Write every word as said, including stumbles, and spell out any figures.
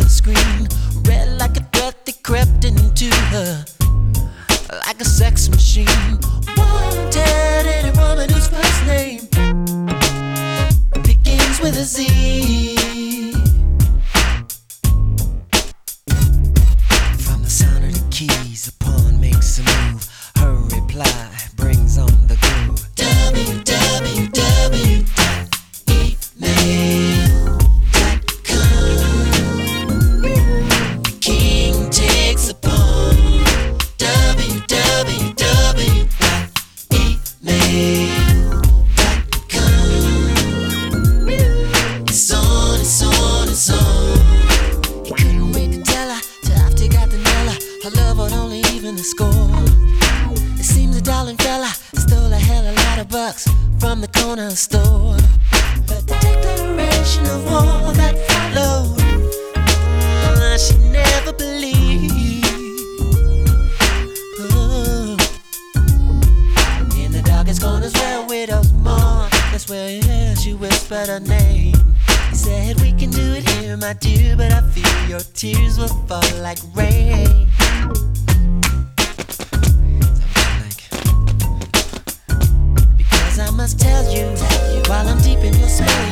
screen. Red like a threat that crept into her, like a sex machine. Wanted any woman whose first name begins with a Z. From the sound of the keys, the pawn makes a move. Her reply brings on the groove. w w w dot email dot com. The king takes the pawn. w w w dot email dot com. It's on, it's on, it's on. He couldn't wait to tell her till after he got to nail her. Her love would only even the score. It seems a darling fella stole a hell of a lot of bucks from the corner store. But the declaration of war that followed, uh, she never believed. Oh. In the darkest corners where widows mourn, that's where yeah, she whispered her name. He said, we can do it here, my dear, but I fear your tears will fall like rain. I must tell you, while I'm deep in your space,